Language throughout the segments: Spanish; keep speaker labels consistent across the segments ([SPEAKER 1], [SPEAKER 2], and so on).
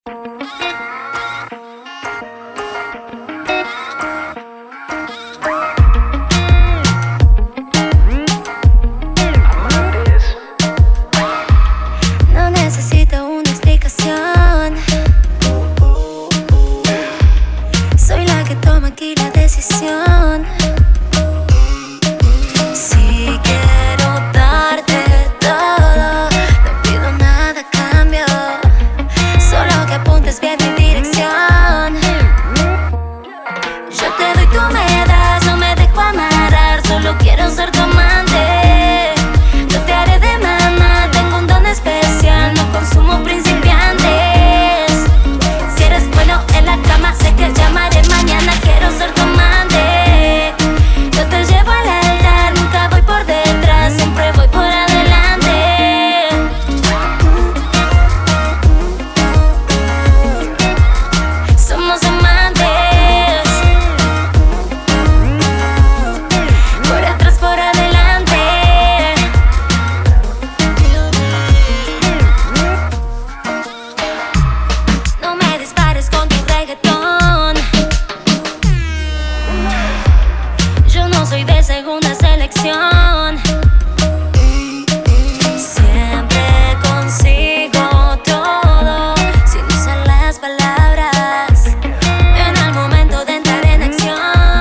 [SPEAKER 1] No necesito una explicación. Soy la que toma aquí la decisión. Si quiero darte todo, no pido nada a cambio, solo que apuntes bien mi dirección. Yo te doy, tú me das, no me dejo amarrar, solo quiero ser tu amante. Yo te haré de mamá, tengo un don especial, no consumo principiantes. Si eres bueno en la cama, sé que llamaré mañana, quiero ser tu amante. Yo te llevo al altar, nunca voy por detrás, siempre voy por adelante. Somos amantes, por atrás, por adelante. No me dispares con tu reggaetón. Yo no soy de segunda selección. Siempre consigo todo sin usar las palabras en el momento de entrar en acción.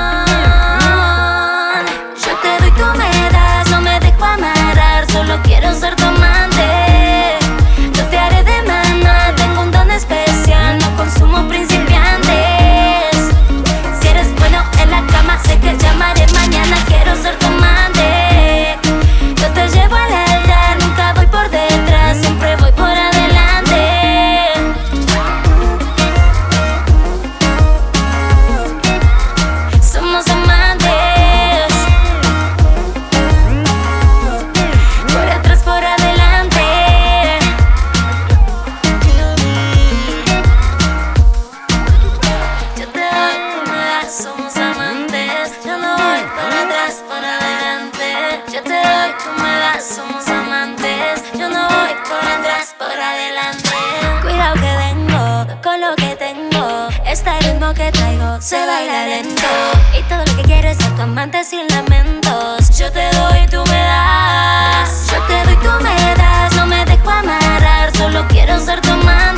[SPEAKER 1] Yo te doy, tú me das, no me dejo amarrar, solo quiero ser tu amante. Yo te haré de mamá, tengo un don especial, no consumo principiantes. Si eres bueno en la cama, sé que llamaré mañana, quiero ser tu amante. Yo te llevo al altar, nunca voy por detrás, siempre voy por adelante. Somos amantes, por atrás, por adelante. Yo te doy, tú me das, somos amantes. Yo no voy por atrás, por adelante. Yo te doy, tú me das, somos amantes. Yo no voy por atrás, por adelante. Cuidado que vengo con lo que tengo. Este ritmo que traigo se baila lento. Y todo lo que quiero es ser tu amante sin lamentos. Yo te doy, tú me das. Yo te doy, tú me das. No me dejo amarrar, solo quiero ser tu amante.